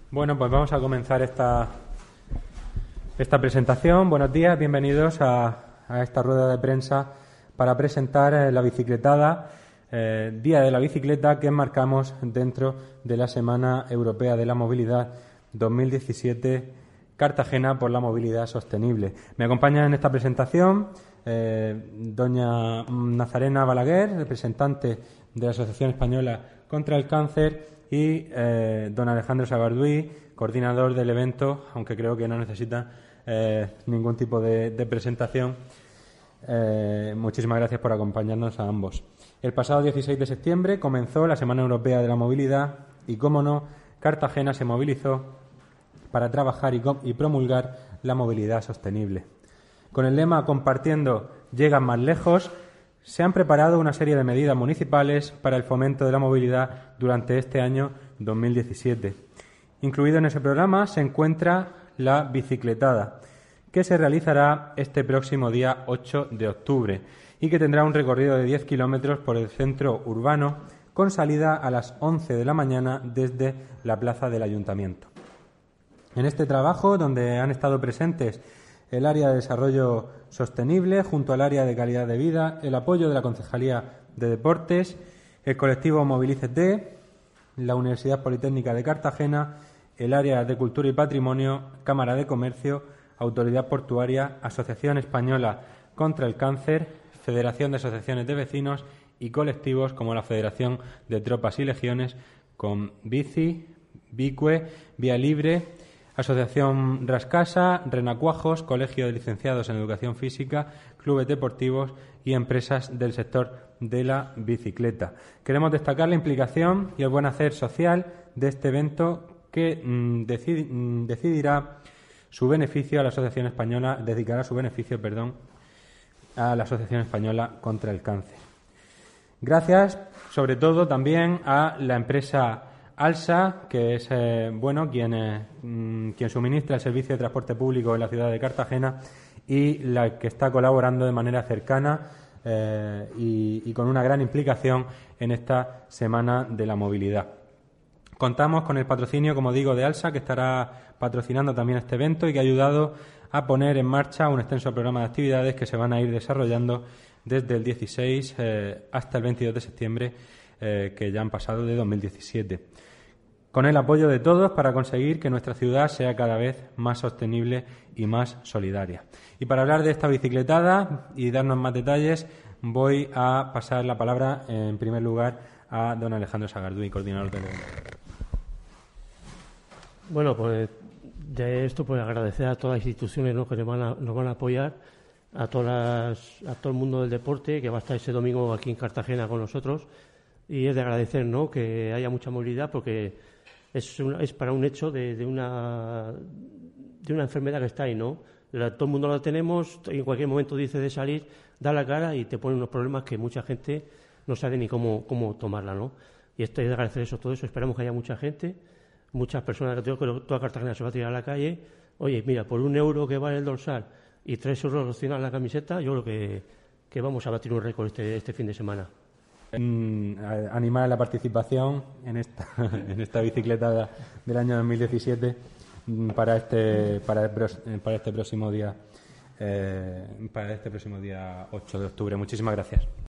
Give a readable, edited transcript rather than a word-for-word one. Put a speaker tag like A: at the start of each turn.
A: Bueno, pues vamos a comenzar esta presentación. Buenos días, bienvenidos a esta rueda de prensa para presentar la bicicletada, Día de la Bicicleta, que enmarcamos dentro de la Semana Europea de la Movilidad 2017, Cartagena por la Movilidad Sostenible. Me acompaña en esta presentación doña Nazarena Balaguer, representante de la Asociación Española contra el Cáncer, y don Alejandro Sagardui, coordinador del evento, aunque creo que no necesita ningún tipo de presentación. Muchísimas gracias por acompañarnos a ambos. El pasado 16 de septiembre comenzó la Semana Europea de la Movilidad y, cómo no, Cartagena se movilizó para trabajar y promulgar la movilidad sostenible. Con el lema "Compartiendo llegan más lejos", se han preparado una serie de medidas municipales para el fomento de la movilidad durante este año 2017. Incluido en ese programa se encuentra la bicicletada, que se realizará este próximo día 8 de octubre y que tendrá un recorrido de 10 kilómetros por el centro urbano, con salida a las 11 de la mañana desde la plaza del Ayuntamiento. En este trabajo, donde han estado presentes el área de desarrollo sostenible junto al área de calidad de vida, el apoyo de la Concejalía de Deportes, el colectivo Movilícete, la Universidad Politécnica de Cartagena, el área de Cultura y Patrimonio, Cámara de Comercio, Autoridad Portuaria, Asociación Española contra el Cáncer, Federación de Asociaciones de Vecinos y colectivos como la Federación de Tropas y Legiones, con Bici, Bicue, Vía Libre, Asociación Rascasa, Renacuajos, Colegio de Licenciados en Educación Física, clubes deportivos y empresas del sector de la bicicleta. Queremos destacar la implicación y el buen hacer social de este evento, que dedicará su beneficio a la Asociación Española contra el Cáncer. Gracias, sobre todo, también a la empresa ALSA, que es quien suministra el servicio de transporte público en la ciudad de Cartagena y la que está colaborando de manera cercana y con una gran implicación en esta Semana de la Movilidad. Contamos con el patrocinio, como digo, de ALSA, que estará patrocinando también este evento y que ha ayudado a poner en marcha un extenso programa de actividades que se van a ir desarrollando desde el 16 hasta el 22 de septiembre, que ya han pasado, de 2017. Con el apoyo de todos para conseguir que nuestra ciudad sea cada vez más sostenible y más solidaria. Y para hablar de esta bicicletada y darnos más detalles, voy a pasar la palabra, en primer lugar, a don Alejandro Sagardui, coordinador del evento.
B: Bueno, pues de esto, pues agradecer a todas las instituciones, ¿no?, que nos van a apoyar, a todo el mundo del deporte que va a estar ese domingo aquí en Cartagena con nosotros, y es de agradecer, ¿no?, que haya mucha movilidad, porque es para un hecho de una enfermedad que está ahí, ¿no? Todo el mundo la tenemos, y en cualquier momento dice de salir, da la cara y te pone unos problemas que mucha gente no sabe ni cómo tomarla, ¿no? Y esto es de agradecer todo eso. Esperamos que haya mucha gente, muchas personas, que toda Cartagena se va a tirar a la calle. Oye, mira, por €1 que vale el dorsal y €3 opcional la camiseta, yo creo que vamos a batir un récord este fin de semana.
A: Animar a la participación en esta bicicleta del año 2017 para este próximo día 8 de octubre. Muchísimas gracias.